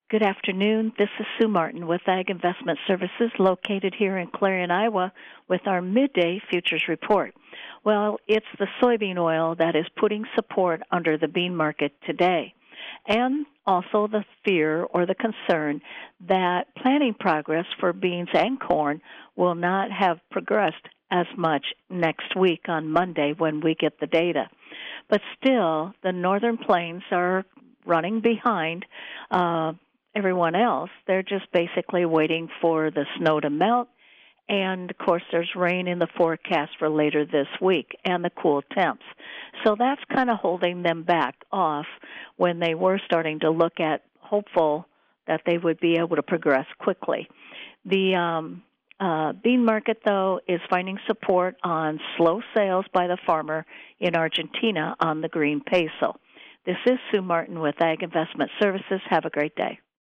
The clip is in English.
Good afternoon. This is Sue Martin with Ag Investment Services located here in Clarion, Iowa with our midday futures report. Well, it's the soybean oil that is putting support under the bean market today, and also the fear or the concern that planting progress for beans and corn will not have progressed as much next week on Monday when we get the data. But still, the northern plains are running behind everyone else. They're just basically waiting for the snow to melt, and of course there's rain in the forecast for later this week and the cool temps. So that's kind of holding them back off when they were starting to look at hopeful that they would be able to progress quickly. The bean market, though, is finding support on slow sales by the farmer in Argentina on the green peso. This is Sue Martin with Ag Investment Services. Have a great day.